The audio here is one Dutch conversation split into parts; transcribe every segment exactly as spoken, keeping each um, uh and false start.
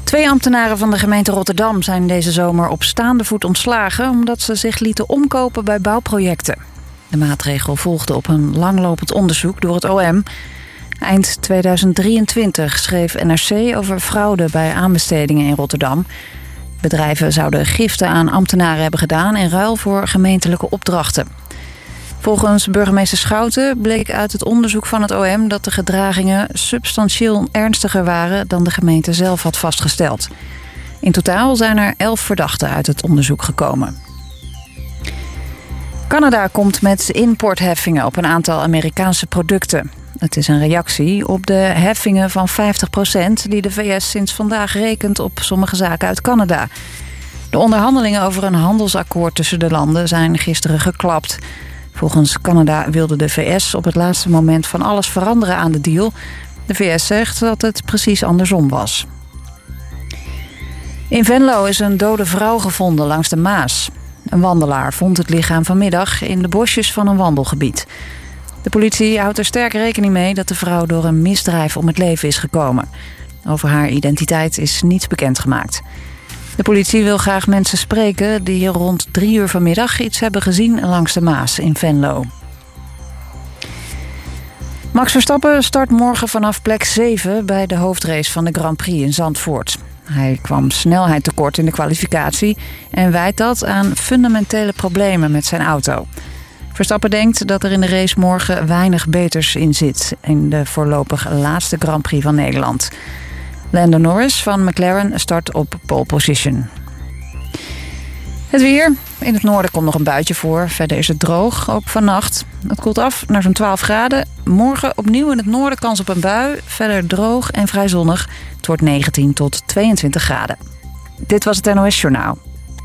Twee ambtenaren van de gemeente Rotterdam zijn deze zomer op staande voet ontslagen omdat ze zich lieten omkopen bij bouwprojecten. De maatregel volgde op een langlopend onderzoek door het O M. Eind tweeduizend drieëntwintig schreef N R C over fraude bij aanbestedingen in Rotterdam. Bedrijven zouden giften aan ambtenaren hebben gedaan in ruil voor gemeentelijke opdrachten. Volgens burgemeester Schouten bleek uit het onderzoek van het O M dat de gedragingen substantieel ernstiger waren dan de gemeente zelf had vastgesteld. In totaal zijn er elf verdachten uit het onderzoek gekomen. Canada komt met importheffingen op een aantal Amerikaanse producten. Het is een reactie op de heffingen van vijftig procent die de V S sinds vandaag rekent op sommige zaken uit Canada. De onderhandelingen over een handelsakkoord tussen de landen zijn gisteren geklapt. Volgens Canada wilde de V S op het laatste moment van alles veranderen aan de deal. De V S zegt dat het precies andersom was. In Venlo is een dode vrouw gevonden langs de Maas. Een wandelaar vond het lichaam vanmiddag in de bosjes van een wandelgebied. De politie houdt er sterk rekening mee dat de vrouw door een misdrijf om het leven is gekomen. Over haar identiteit is niets bekendgemaakt. De politie wil graag mensen spreken die rond drie uur vanmiddag iets hebben gezien langs de Maas in Venlo. Max Verstappen start morgen vanaf plek zeven bij de hoofdrace van de Grand Prix in Zandvoort. Hij kwam snelheid tekort in de kwalificatie en wijt dat aan fundamentele problemen met zijn auto. Verstappen denkt dat er in de race morgen weinig beters in zit in de voorlopig laatste Grand Prix van Nederland. Lando Norris van McLaren start op pole position. Het weer. In het noorden komt nog een buitje voor. Verder is het droog, ook vannacht. Het koelt af naar zo'n twaalf graden. Morgen opnieuw in het noorden kans op een bui. Verder droog en vrij zonnig. Het wordt negentien tot tweeëntwintig graden. Dit was het N O S Journaal.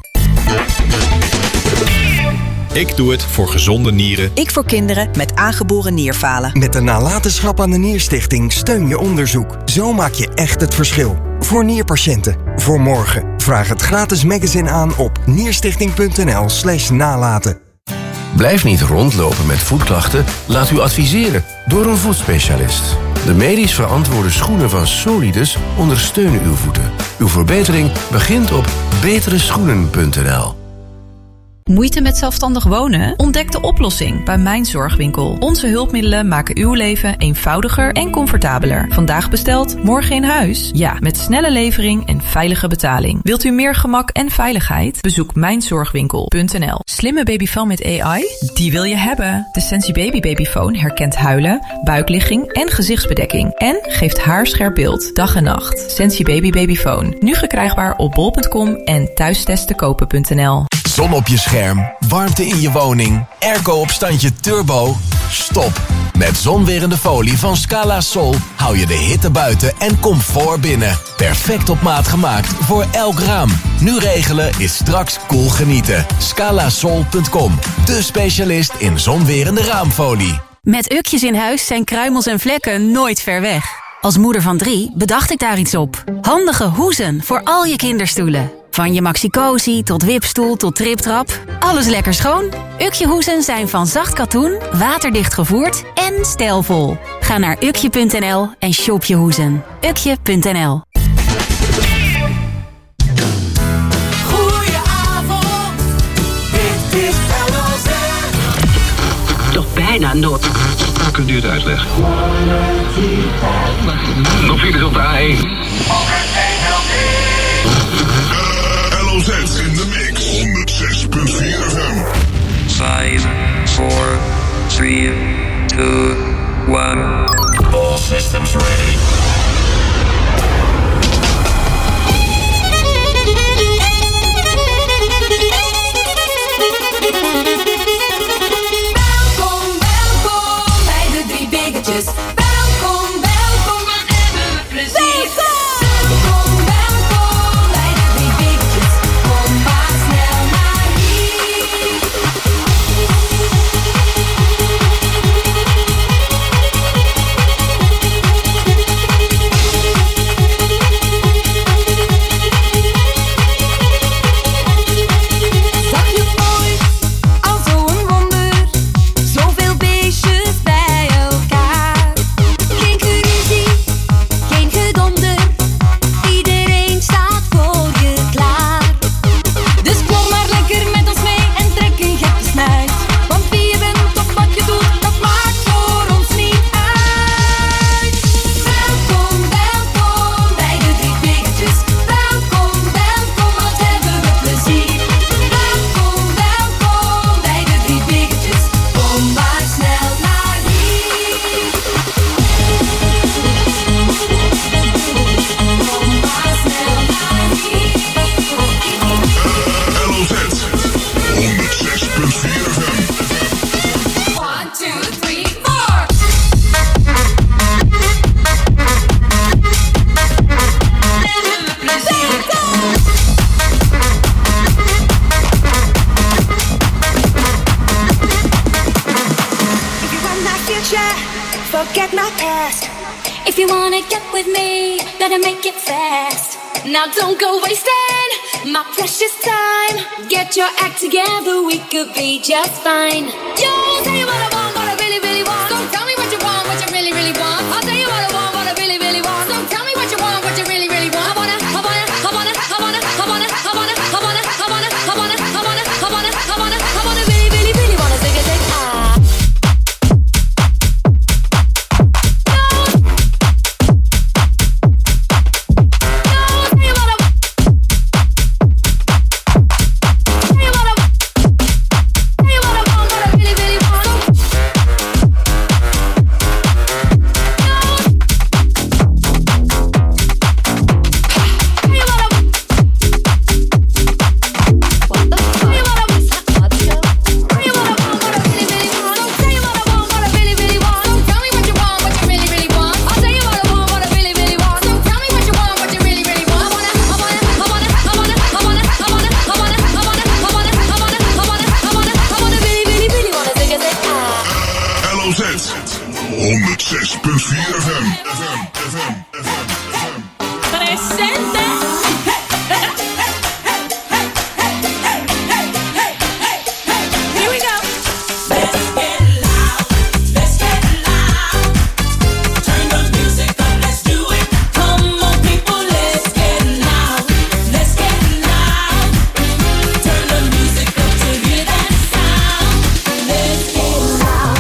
Ik doe het voor gezonde nieren. Ik voor kinderen met aangeboren nierfalen. Met de nalatenschap aan de Nierstichting steun je onderzoek. Zo maak je echt het verschil. Voor nierpatiënten. Voor morgen. Vraag het gratis magazine aan op nierstichting.nl slash nalaten. Blijf niet rondlopen met voetklachten. Laat u adviseren door een voetspecialist. De medisch verantwoorde schoenen van Solidus ondersteunen uw voeten. Uw verbetering begint op betere schoenen punt n l. Moeite met zelfstandig wonen? Ontdek de oplossing bij Mijn Zorgwinkel. Onze hulpmiddelen maken uw leven eenvoudiger en comfortabeler. Vandaag besteld, morgen in huis? Ja, met snelle levering en veilige betaling. Wilt u meer gemak en veiligheid? Bezoek mijn zorgwinkel punt n l. Slimme babyfoon met A I? Die wil je hebben. De Sensi Baby Babyfoon herkent huilen, buikligging en gezichtsbedekking. En geeft haarscherp beeld, dag en nacht. Sensi Baby Babyfoon. Nu verkrijgbaar op bol punt com en thuistestenkopen punt n l. Zon op je scherm, warmte in je woning, airco op standje turbo. Stop! Met zonwerende folie van Scala Sol hou je de hitte buiten en comfort binnen. Perfect op maat gemaakt voor elk raam. Nu regelen is straks cool genieten. scala sol punt com, de specialist in zonwerende raamfolie. Met Ukjes in huis zijn kruimels en vlekken nooit ver weg. Als moeder van drie bedacht ik daar iets op. Handige hoezen voor al je kinderstoelen. Van je Maxi-Cosi tot wipstoel tot triptrap. Alles lekker schoon. Ukje hoezen zijn van zacht katoen, waterdicht gevoerd en stijlvol. Ga naar ukje punt n l en shop je hoezen. ukje punt n l. Goedenavond, dit is L O Z. Toch bijna nood. Kunt u het uitleggen? Nog files op de A één. L O Z in de mix, honderd zes punt vier F M. vijf, vier, drie, twee, één. All systems ready. Welkom, welkom bij de drie biggetjes. Welkom, welkom, wat hebben we plezier. Welkom! you wanna get with me, better make it fast. Now don't go wasting my precious time. Get your act together, we could be just fine. Yo, tell you what I want, what I really, really want. So tell me what you want, what you really, really want. I'll tell you what I want, what I really, really want. So tell me what you want, what you really, really want. I wanna, I wanna, I wanna, I wanna, I wanna, I wanna, I wanna, I wanna, I wanna, I wanna, I wanna, I wanna, I wanna really, really, really wanna sing it, sing ah. honderdzes punt vier F M. F M, F M, F M, F M. Presente. Here we go. Let's get loud. Let's get loud. Turn the music up. Let's do it. Come on, people. Let's get loud. Let's get loud. Turn the music up to hear that sound. Let's get loud.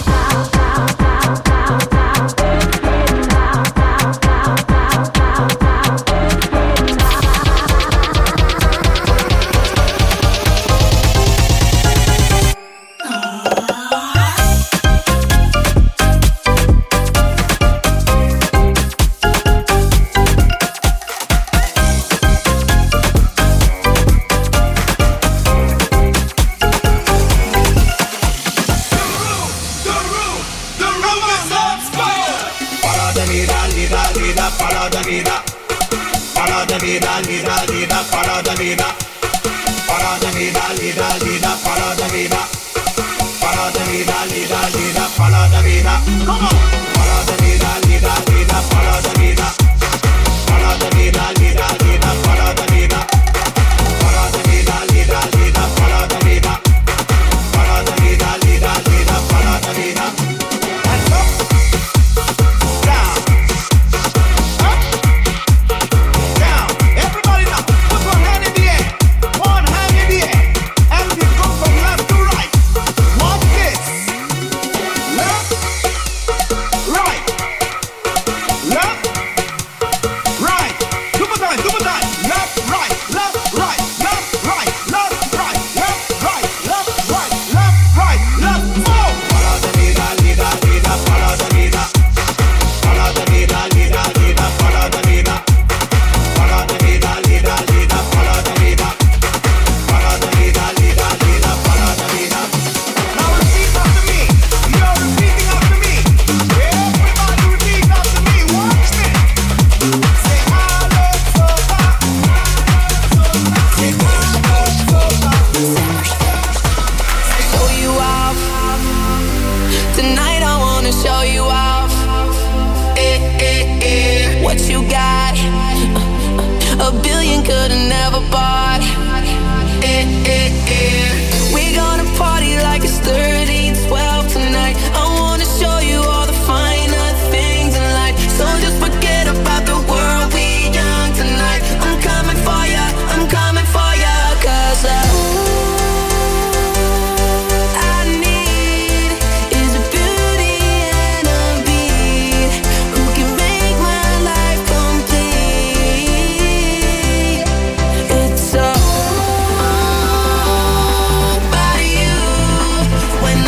When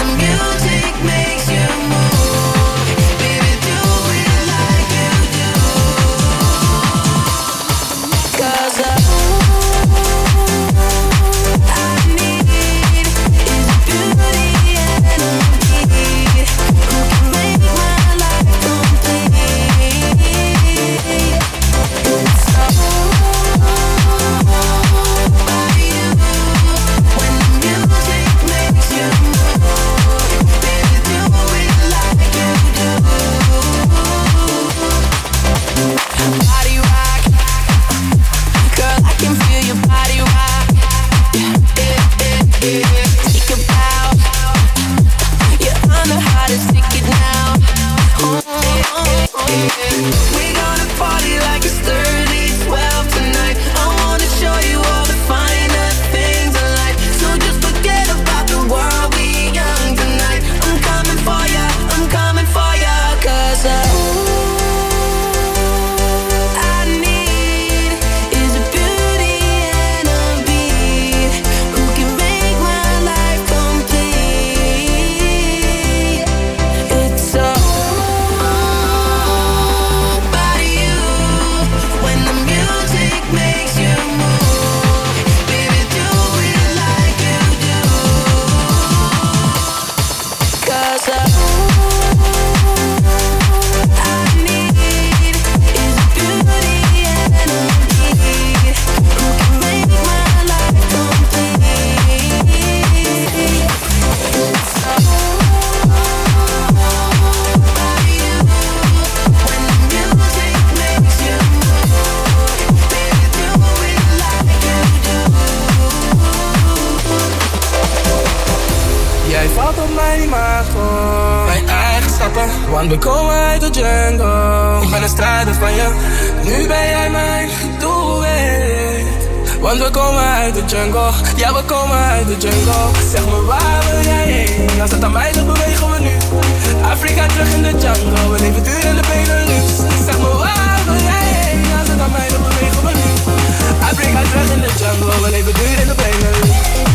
Want we komen uit de jungle. Ik ben een strijder van je, nu ben jij mijn doelwit. Want we komen uit de jungle, ja we komen uit de jungle. Zeg me waar wil jij heen, als het aan mij ligt bewegen we nu. Afrika terug in de jungle, we leven duur in de Benelux. Zeg me waar wil jij heen, als het aan mij ligt bewegen we nu. Afrika terug in de jungle, we leven duur in de Benelux.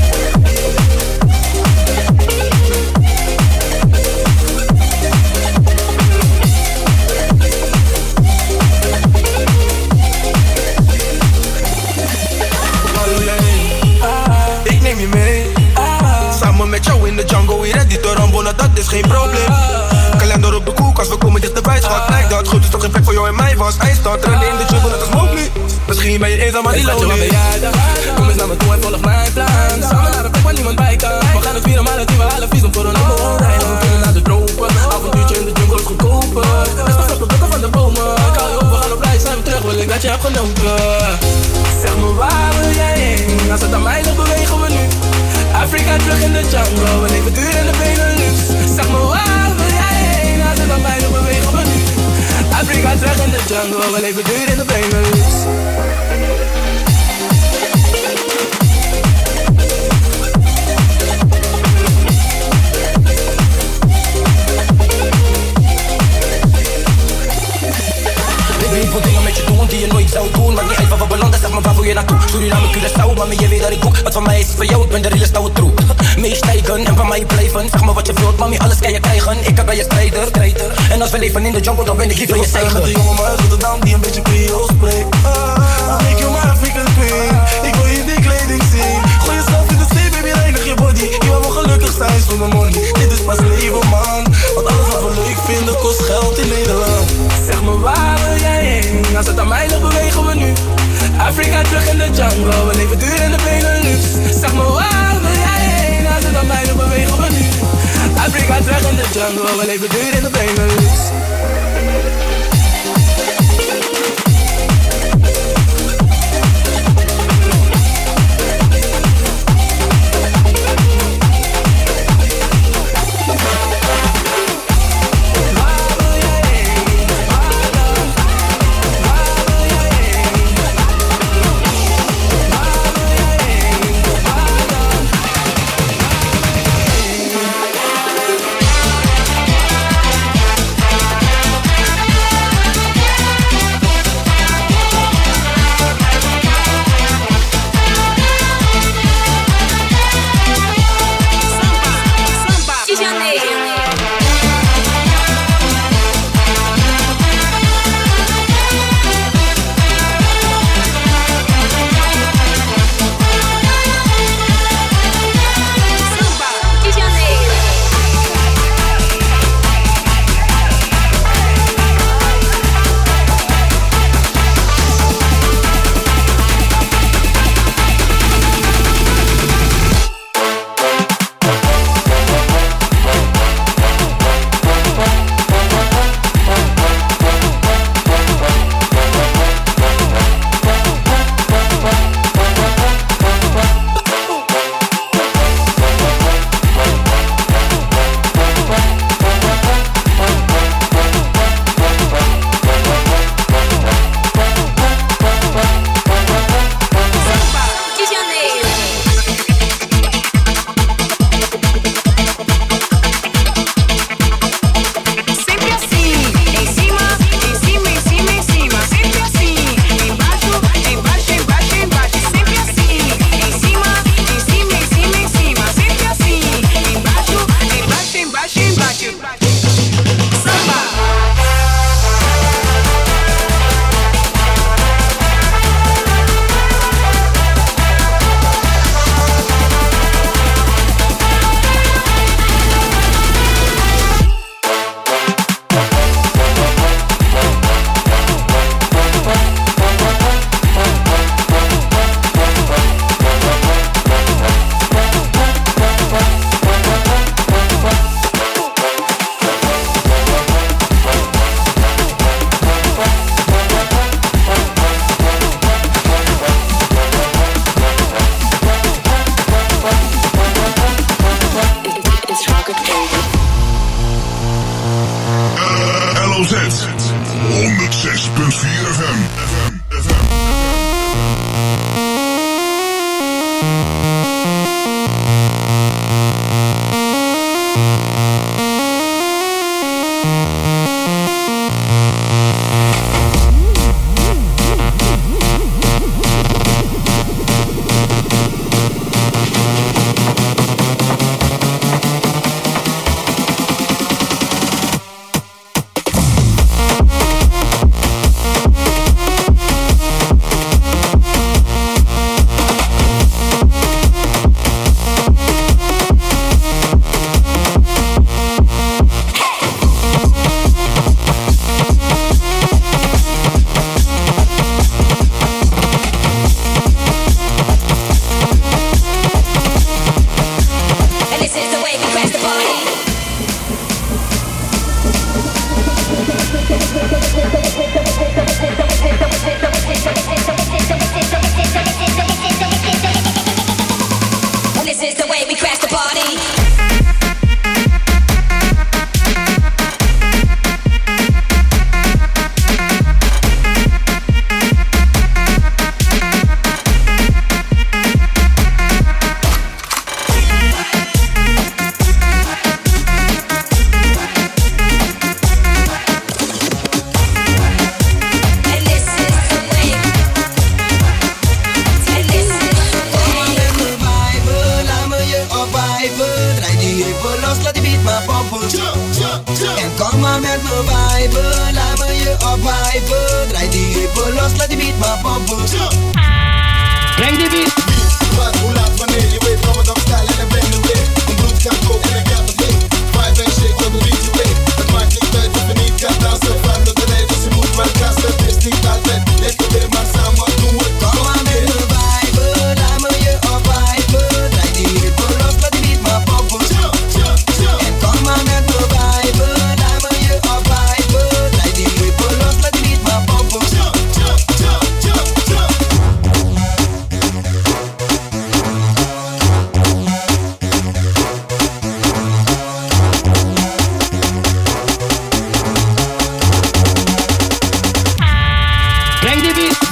Met jou in de jungle, weer ready te rambonen, dat is geen probleem. Kalender op de koelkast, we komen dichterbij, schat. Lijkt dat goed, is toch geen plek voor jou en mij was. IJstad, rennen in de jungle, dat is mogelijk. Misschien ben je eenzaam, maar die lonely. Kom eens naar me toe en volg mijn plan. Samen naar de plek waar niemand bij kan. We gaan het vieren, maar het nieuwe halen visum voor een nummer one ride. We kunnen naar de tropen, avontuurtje in de jungle is goedkoper. Er staan de blokken van de bomen. Ik hou je op, we gaan op reis, zijn we terug, wil ik dat je hebt genoten. Zeg me waar wil jij heen, als het aan mij ligt bewegen we nu. Afrika terug in de jungle, we leven duur in de Benelux. Zeg me waar wil jij heen, als het aan mij ligt bewegen we nu. Afrika terug in de jungle, we leven duur in de Benelux. Ik wil dingen met je doen die je nooit zou doen. Maakt niet uit waar we belanden, zeg maar waar wil je naartoe. Suriname, Curaçao, mami je weet dat ik boek. Wat van mij is voor jou, ik ben de realest oude troep. Meestijgen en van mij blijven. Zeg maar wat je wilt, mami, alles kan je krijgen. Ik kan bij je strijder, strijder. En als we leven in de jungle, dan ben ik hier voor je zegen. De jongen maar uit Rotterdam die een beetje Creole spreekt. Ah, ik wil mijn African queen. Ik wil je die kleding zien. Gooi jezelf in de zee, baby, reinig je body. Je wil gelukkig zijn zonder money. Dit is pas leven, man. Want alles wat we leuk vinden kost geld in Nederland. Zeg me waar wil jij heen, als het aan mij ligt bewegen we nu. Afrika terug in de jungle, we leven duur in de Benelux. Zeg me waar wil jij heen, als het aan mij ligt bewegen we nu. Afrika terug in de jungle, we leven duur in de Benelux. viben, laat me je ophypen. Draai die heupen los, laat die beat maar pompen. Breng die beat. Wat, hoe laat, wanneer, je weet van wat opstijl en dan ben je weer. Mijn bloed kan koken en ik heb het weer. Vibe en shake op de beat je weet. Het maakt niet uit of je niet kan dansen. Van de tijd, dus je moet maar kassen. Het is niet altijd, ik probeer maar samen, doen we het. Kom aan met me viben, laat me je ophypen. Draai die heupen los, laat die beat maar pompen. En kom maar met me viben, laat me je ophypen. Draai die heupen los, laat die beat maar pompen. Breng die beat.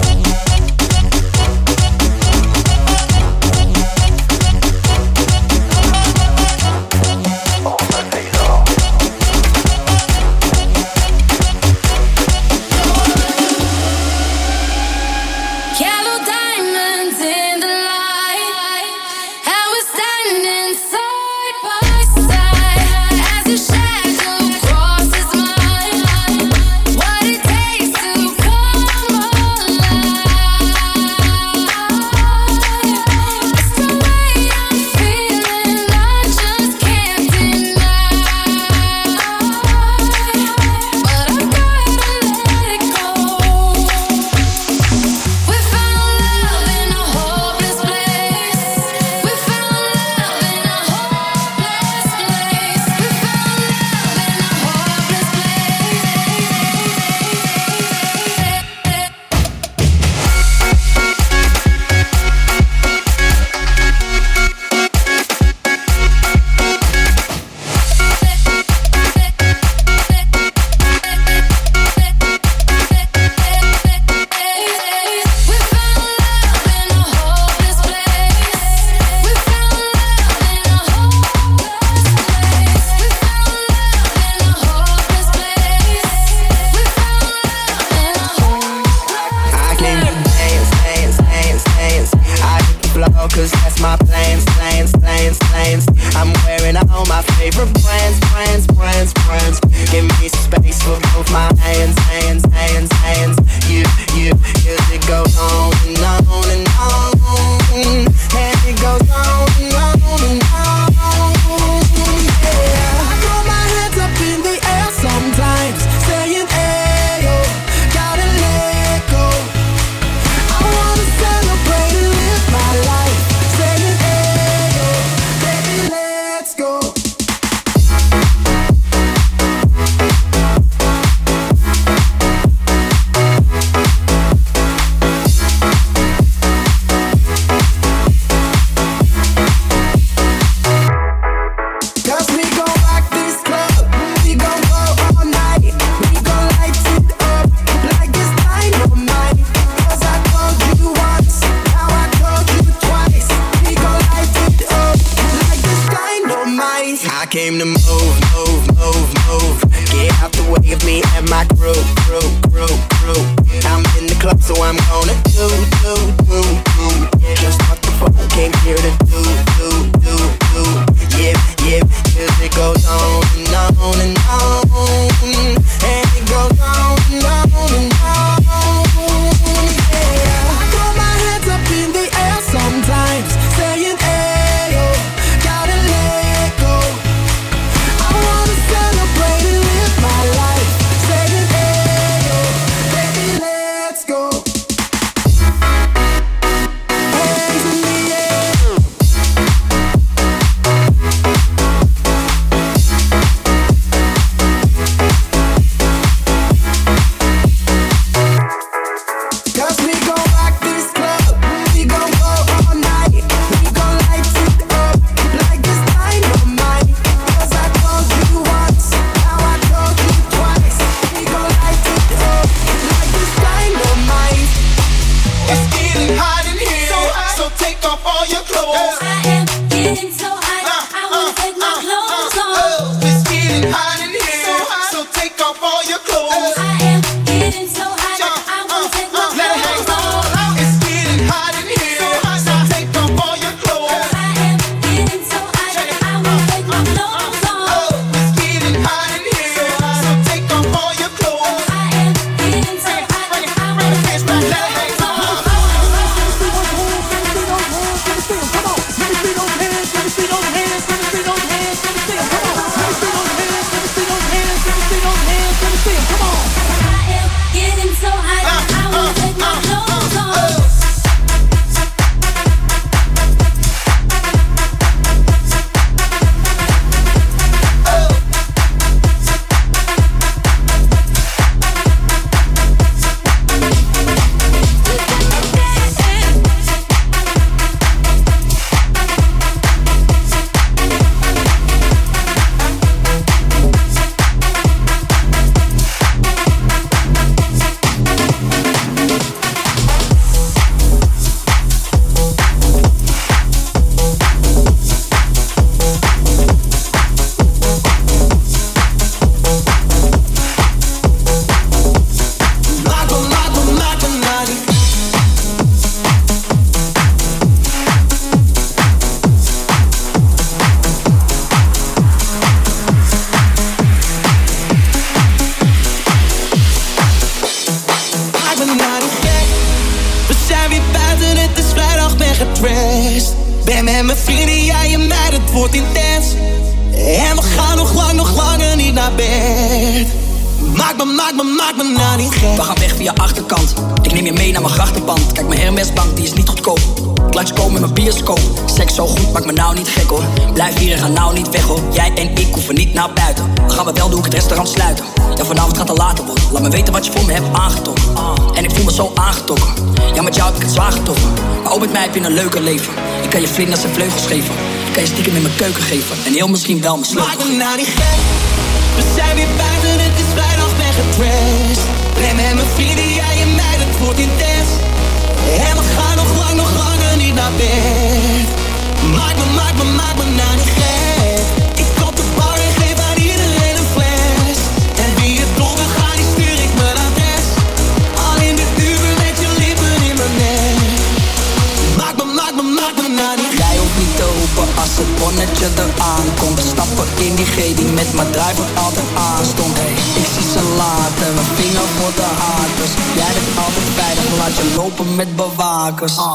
Yellow diamonds in the light, and we're standing side by side as your shadow crosses mine. What it takes to come alive. It's the way I'm feeling, I just can't deny. But I gotta let it go. We found love in a hopeless place. We found love in a hopeless place. We found love in a hopeless I came to dance, dance, dance, dance. I hit the floor cause that's my plans, plans, plans, plans. I'm wearing all my favorite brands, brands, brands, brands. Give me space for both my hands, hands, hands, hands. You, you, cause it goes on and on and on. And it goes on and on and on. Yeah. I throw my hands up in the air sometimes, saying, ayo, gotta let go. I wanna celebrate and live my life, saying, ayo, baby, let's go. Cause we gon' rock this club, we gon' go all night. We gon' light it up like it's dynamite. Cause I told you once, now I told you twice. We gon' light it up like it's dynamite. I came to move, move, move, move. Get out the way of me and my crew, crew, crew, crew. I'm in the club, so I'm gonna do, do, do, do. Just what the fuck came here to do, do, do, do. Yeah, yeah, cause it goes on and on and on. And it goes on and on and on. Yeah. I throw my hands up in the air sometimes, saying, ayo, gotta let go. I wanna celebrate and live my life, saying, ayo, baby, let's go. Hands in the air. Cause we gon' rock this club, we gon' go all night. We gon' light it up like it's dynamite. Cause I told you once, now I told you twice. We gon' light it up like it's dynamite. It's getting hot in here, so, hot. So take off all your clothes. I am getting so hot, I wanna take my clothes off. It's getting hot in here, so, hot. So take off all your clothes. I am getting so hot, I wanna take my Let it hang clothes off. It's getting hot in here, so, hot. So take off all your clothes. I am getting so hot, I wanna take my clothes off. It's getting hot in here, so, hot. So take off all buiten, het is vrijdag, ben getrashed. Ben met mijn vrienden, jij en mij, het wordt intens. En we gaan nog lang, nog langer niet naar bed. Maak me, maak me, maak me nou niet gek. We gaan weg via achterkant. Ik neem je mee naar mijn grachtenpand. Kijk, mijn Hermesbank, die is niet goedkoop. Ik langskomen met mijn bioscoop. Seks zo goed, maak me nou niet gek hoor. Blijf hier en ga nou niet weg hoor. Jij en ik hoeven niet naar buiten. Dan gaan we wel, doe ik het restaurant sluiten. Ja, vanavond gaat het later worden. Laat me weten wat je voor me hebt aangetrokken. En ik voel me zo aangetrokken. Ja, met jou heb ik het zwaar getroffen. Maar ook met mij heb je een leuker leven. Ik kan je vlinders en vleugels geven. Ik kan je stiekem in mijn keuken geven. En heel misschien wel mijn sleutel. Maak me nou niet gek. We zijn weer buiten, het is vrijdag, ben getrashed. Ben met mijn vrienden, jij en mij, het wordt intens. En we gaan nog lang, nog langer niet naar bed. Maak me, maak me, maak me nou niet gek. Ik op de bar en geef aan iedereen een fles. En wie het dronken gaat, die stuur ik mijn adres. Al in de uren met je lippen in mijn nek. Maak me, maak me, maak me nou niet gek. Jij hoeft niet te roepen als het bonnetje eraan komt. Stappen in die G die met mijn driver altijd aanstond. Hey, ik zie ze later, mijn vinger voor de haters. Jij bent altijd veilig, laat je lopen met bewakers. uh.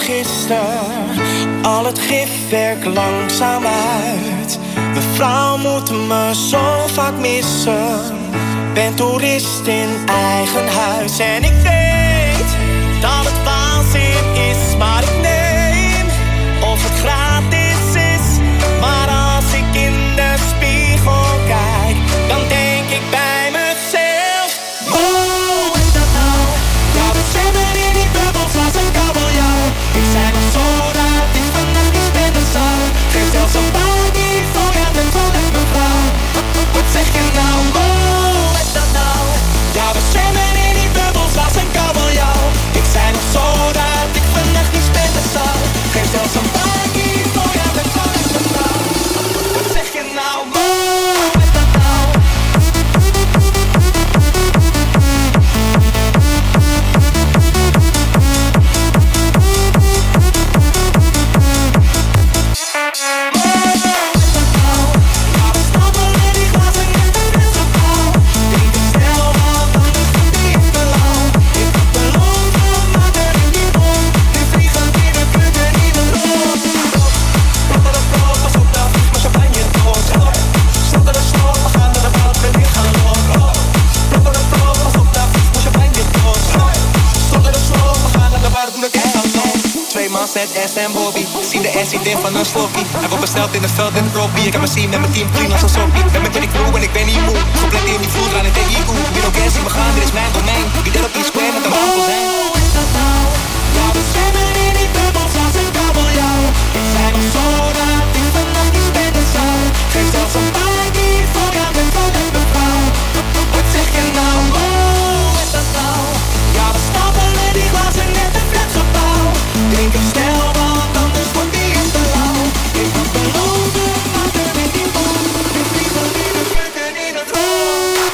gisteren, al het gif werkt langzaam uit. Mevrouw moet me zo vaak missen. Ben toerist in eigen huis. En ik weet dat het waanzin is, maar ik neem of het gratis is. Maar als ik in de spiegel kijk, dan denk ik bij mezelf: oh, is dat nou? Ja, we zwemmen in die bubbels als een kabeljauw. Ik zei nog zo dat ik vannacht niet spenden zou. Geef zelfs een body voor jou de toilet, mevrouw. Wat zeg je nou? Oh, is dat nou? Ja, we zwemmen in die bubbels als een kabeljauw. Ik zei nog zo dat ik vannacht niet spenden zou. Geef zelfs een body voor jou de toilet, mevrouw. Wat zeg je nou? Oh, is dat nou? Met S en Bobby, zien de S idee van een slokkie. Hij wordt besteld in het veld en robbie. Ik heb me zien met mijn team clean als een soppie. Ben met Jerry Crew en ik ben niet moe. Compleet in die vloer, aan het tegen Igu. Ik ben ook eens, we gaan, dit is mijn domein. Wie dat op die square met een mantel zijn. Oh, is dat nou? Ja, we zwemmen in die bubbels als een kabeljauw. Ik zei nog zo dat ik vannacht niet spenden zou. Geef zelfs een body voor jou de toilet, mevrouw. Wat zeg je nou? Oh, is dat nou? Ja, we stapelen die glazen net een flatgebouw. Denk hem snel, want anders wordt die in te lauw. Ik moet beloven, maar er is niet om. Ik vliegen in de keuken in het rood.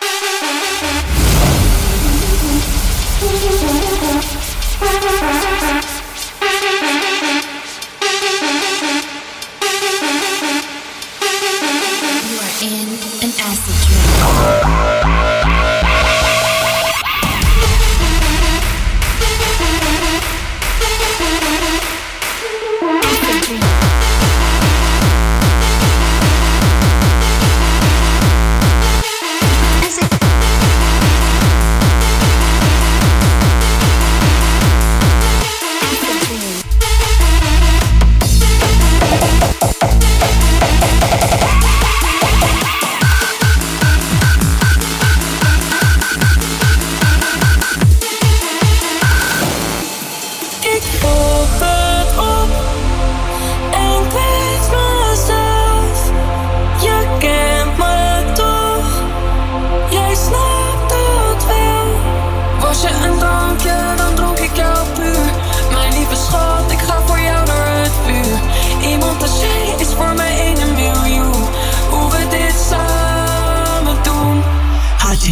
Thank you.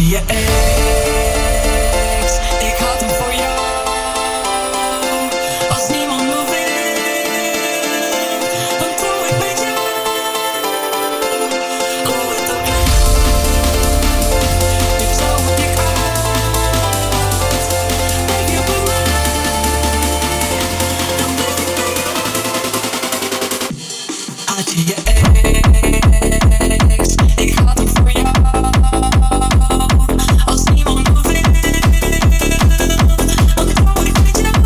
je ex, ik had hem voor jou. Als niemand me wil, dan trouw ik met jou. Oh, het ook ik zou het dik uit. Denk je bij mij, dan blijf ik bij jou. Had je je ex, ik had hem voor jou. Als niemand me wil, dan trouw ik met jou.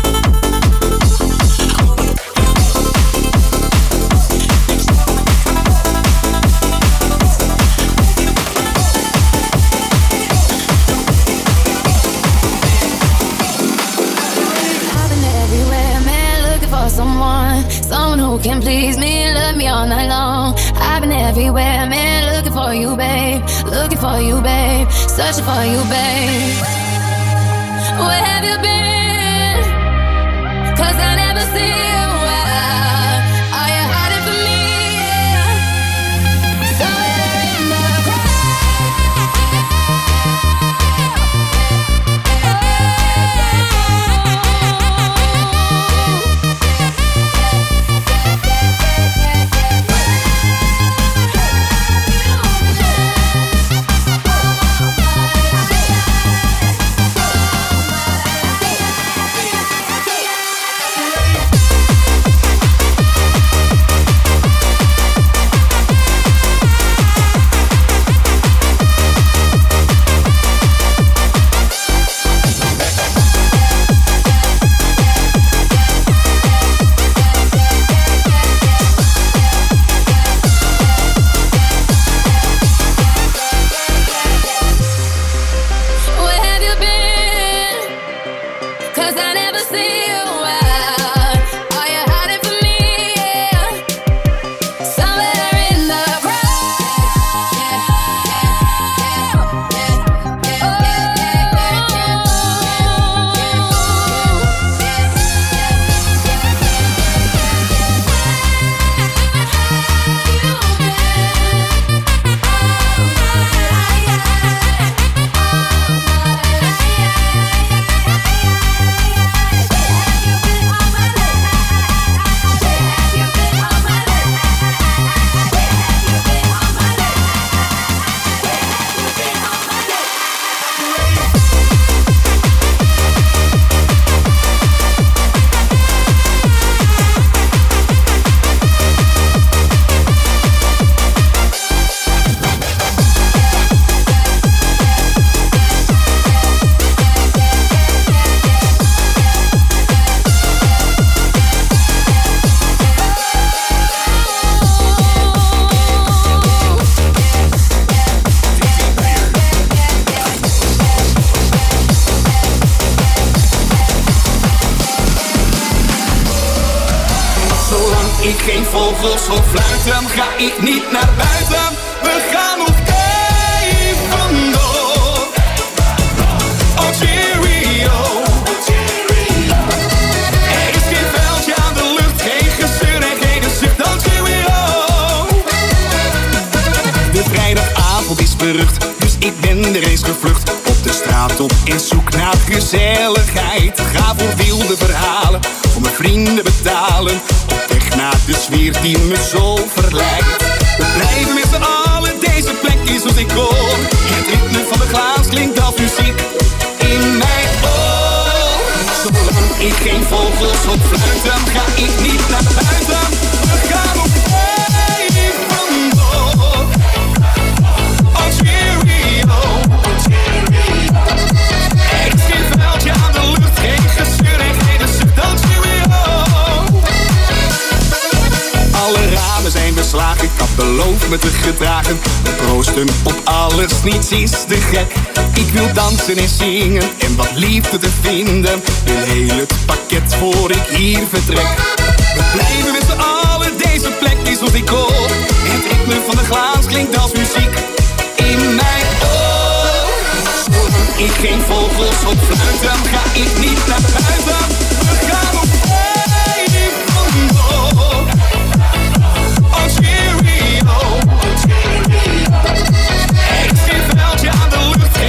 I've been everywhere, man, looking for someone, someone who can please me, love me all night long. I've been everywhere, man, looking for you, babe, looking for you, babe, searching for you, babe. Where have you been? 'Cause I never see you. Are you hiding from me? Somewhere in the Where have you been? 'Cause I never see you. Are you hiding from me? Somewhere in the Zolang ik geen vogels hoor fluiten, ga ik niet naar buiten. We gaan nog even door. Oh cheerio. Er is geen vuiltje aan de lucht, geen gezeur en geen zucht. Oh cheerio. De vrijdagavond is berucht, dus ik ben er eens gevlucht. Op de straat op in zoek naar gezelligheid. Ga voor wilde verhalen, voor mijn vrienden betalen. Op weg naar de sfeer die me zo verleidt. We blijven met z'n allen, deze plek is zoals ik hoor. Het ritme van de glaas klinkt als muziek in mijn oor. Zolang ik geen vogels op fluiten, ga ik niet naar buiten. We gaan op even door. Oh cheerio. Er is geen vuiltje aan de lucht, geen gezeur en geen zucht. Oh cheerio. Alle ramen zijn beslagen, ik had beloofd me te gedragen. We proosten op alles, niets is te gek. Ik wil dansen en zingen en wat liefde te vinden. Wil heel het pakket voor ik hier vertrek. We blijven met z'n allen, deze plek is wat ik hoor. Het ritme van de glaas klinkt als muziek in mijn oor. Zolang ik geen vogels op fluiten, ga ik niet naar buiten. We gaan op even door. Oh cheerio. Er is geen vuiltje aan de lucht,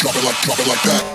drop it like, drop it like that.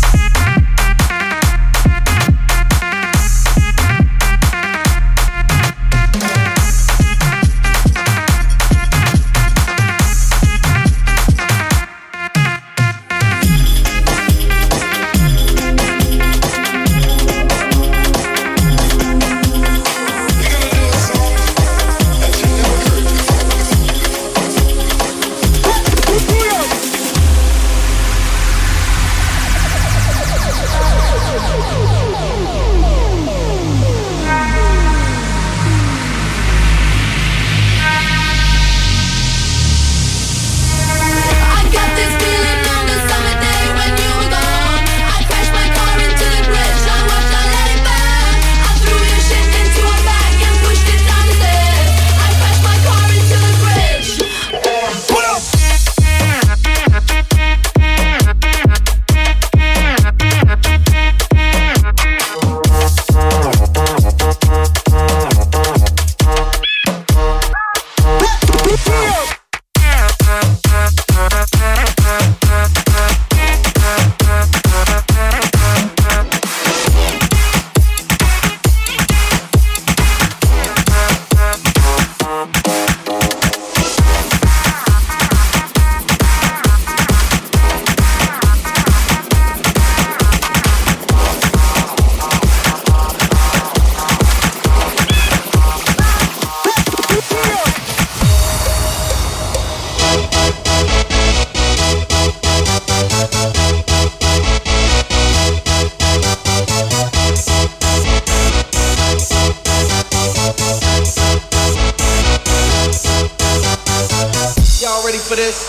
For this.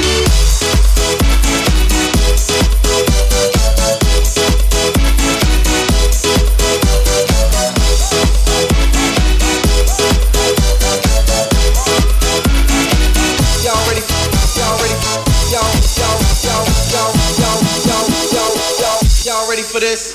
Y'all ready? Y'all ready? Y'all, y'all, y'all, y'all, y'all, y'all, y'all, y'all, y'all ready for this?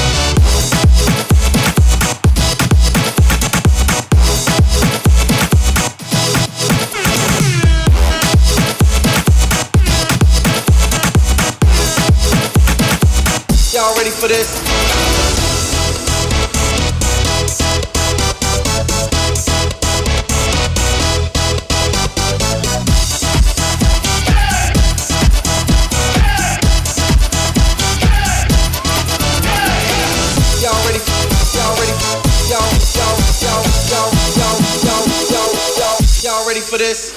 Y'all ready for this? Y'all ready? Y'all ready? Y'all, y'all, y'all, y'all, y'all, y'all, y'all, y'all, y'all ready for this?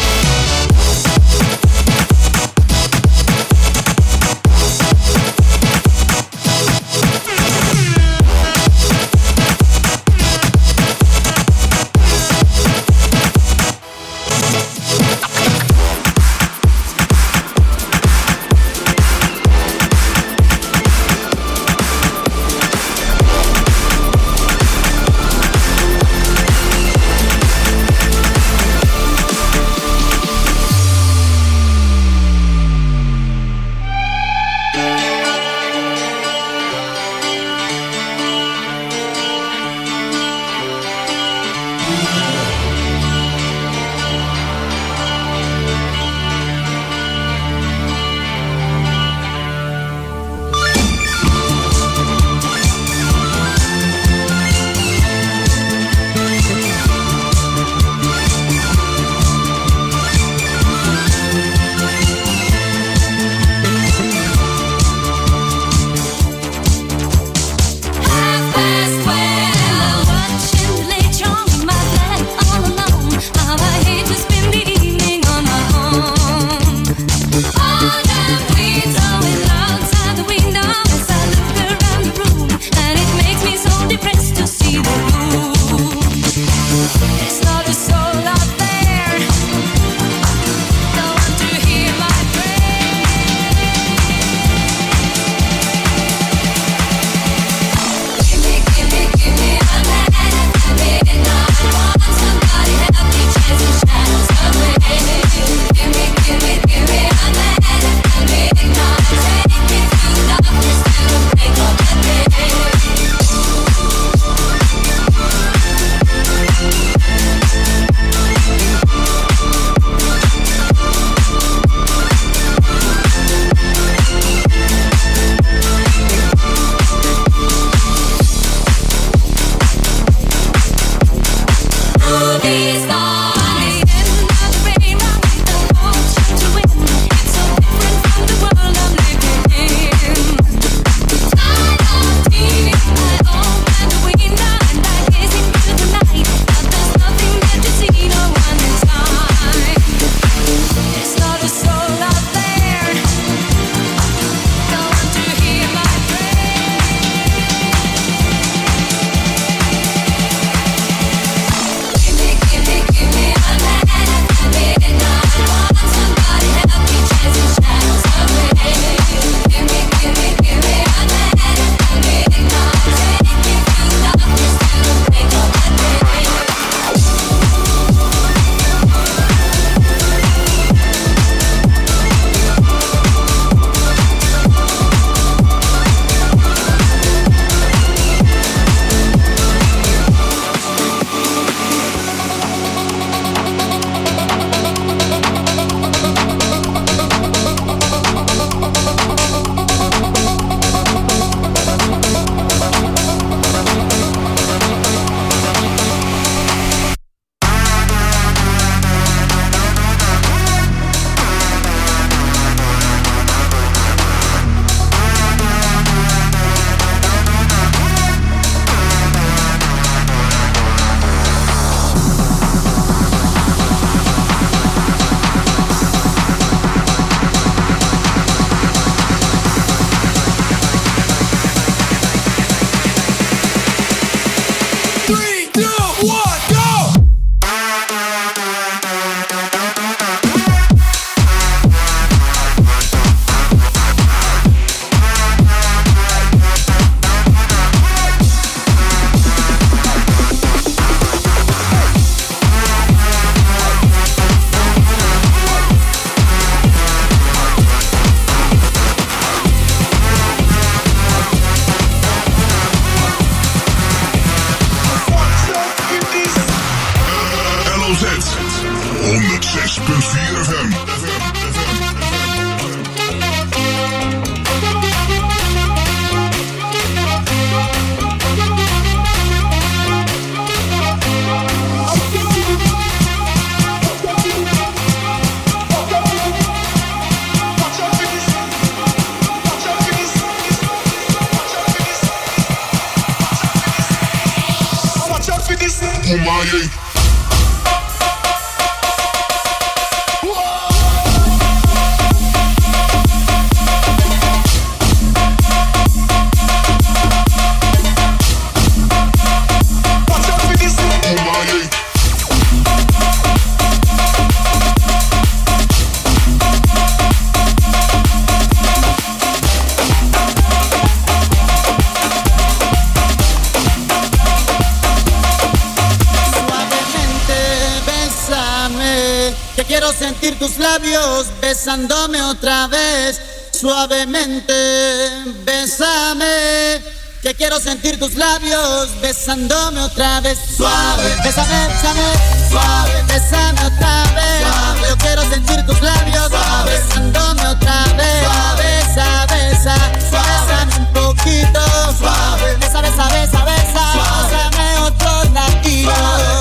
punt vier F M. Kumaye. Sentir tus labios besándome otra vez, suavemente, bésame, que quiero sentir tus labios besándome otra vez, suave, bésame, bésame, suave, bésame otra vez, suave, yo quiero sentir tus labios suave, besándome otra vez, suave, besa, besa, bésame un poquito, suave, besa, besa, besa, besa, bésame otro latido.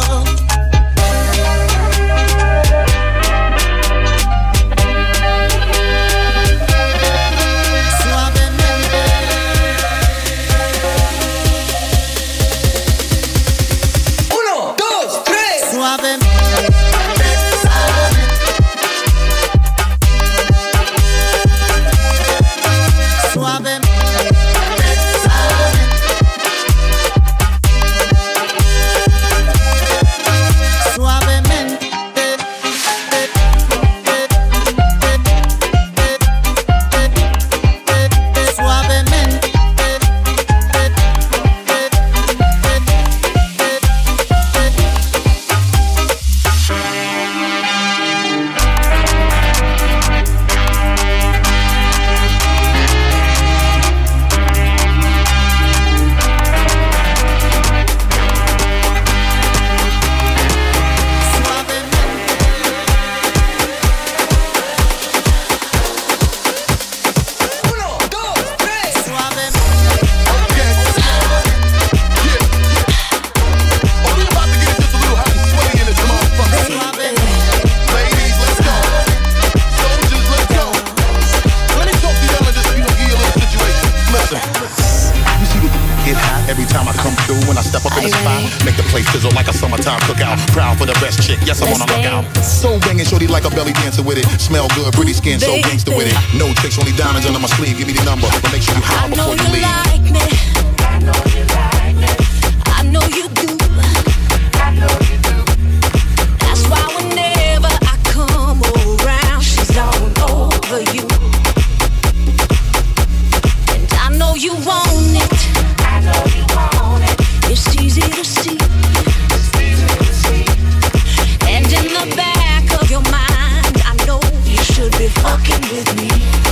Smell good, pretty skin, so gangster with it. No tricks, only diamonds under my sleeve. Give me the number, but make sure you holler before you leave. Like me. I know you like me. I know you do. I know you do. That's why whenever I come around, she's all over you. And I know you want it. I know you want it. It's easy to see. It's easy to see. And in the back of your mind, should be fucking with me.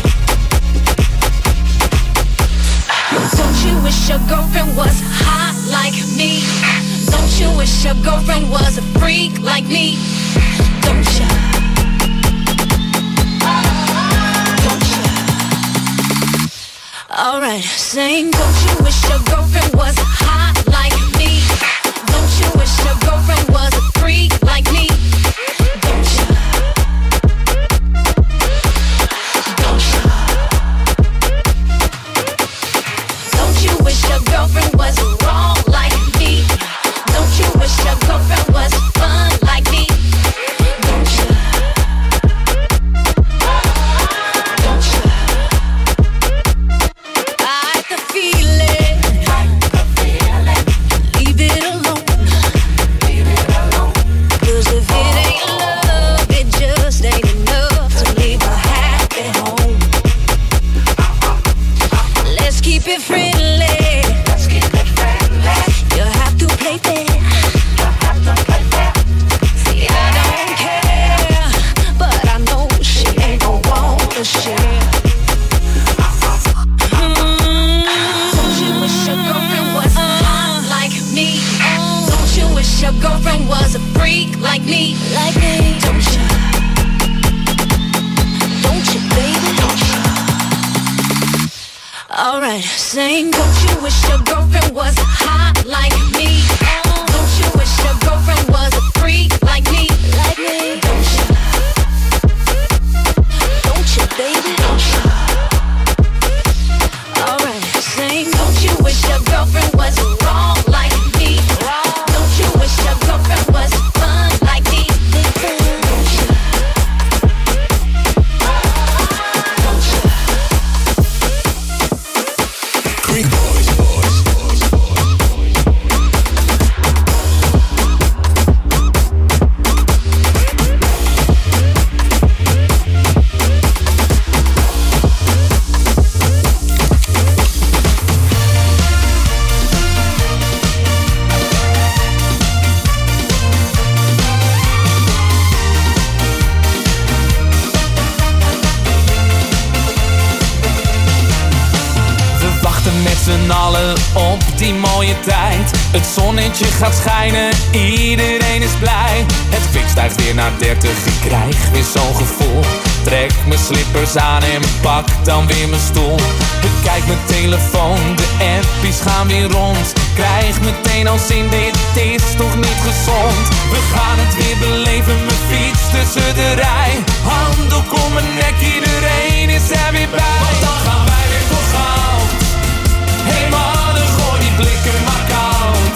Don't you wish your girlfriend was hot like me? Don't you wish your girlfriend was a freak like me? Don't you? Don't you? Alright, sing. Don't you wish your girlfriend was hot like me? Don't you wish your girlfriend was a freak like me? Don't you? Your girlfriend was wrong like me. Don't you wish your girlfriend was fun like me? Don't you? Don't you? I like the feeling. Leave it alone. Leave it alone. 'Cause if it ain't love, it just ain't enough to leave a happy home. Let's keep it friendly. Your girlfriend was a freak like me, like me. Don't you? Don't you, baby? Don't you? Alright, sing. Don't you wish your girlfriend was hot like me? Oh, don't you wish your girlfriend was a freak like me? Like me? Don't you? Don't you, baby? Don't you? Alright, sing. Don't you wish your girlfriend was wrong like me? Don't you wish your girlfriend was fun like me? Don't you? Don't you? Creek boys, boys, boys, boys. Z'n allen op die mooie tijd. Het zonnetje gaat schijnen, iedereen is blij. Het kwik stijgt weer naar dertig, ik krijg weer zo'n gevoel. Trek mijn slippers aan en pak dan weer mijn stoel. Bekijk mijn telefoon, de appies gaan weer rond. Krijg meteen al zin, dit is toch niet gezond. We gaan het weer beleven, mijn fiets tussen de rij. Handdoek om mijn nek, iedereen is er weer bij. Want dan gaan wij weer voor goud. Hey mannen, gooi die blikken maar koud.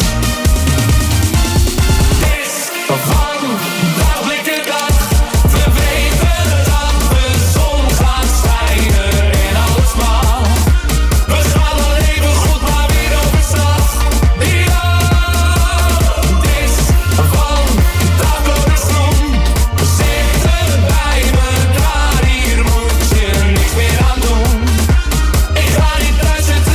Het is vandaag blikken dag. We weten dat de zon gaat schijnen en alles mag. We gaan wel even goed, maar weer overstag. Ja, het is vandaag de zon. We zitten bij elkaar, hier moet je niks meer aan doen. Ik ga niet thuis zitten.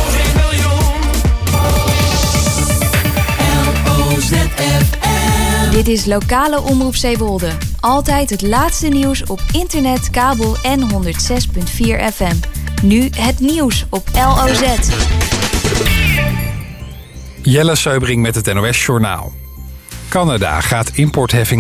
Dit is Lokale Omroep Zeewolde. Altijd het laatste nieuws op internet, kabel en honderd zes komma vier F M. Nu het nieuws op L O Z. Jelle Seubring met het N O S Journaal. Canada gaat importheffing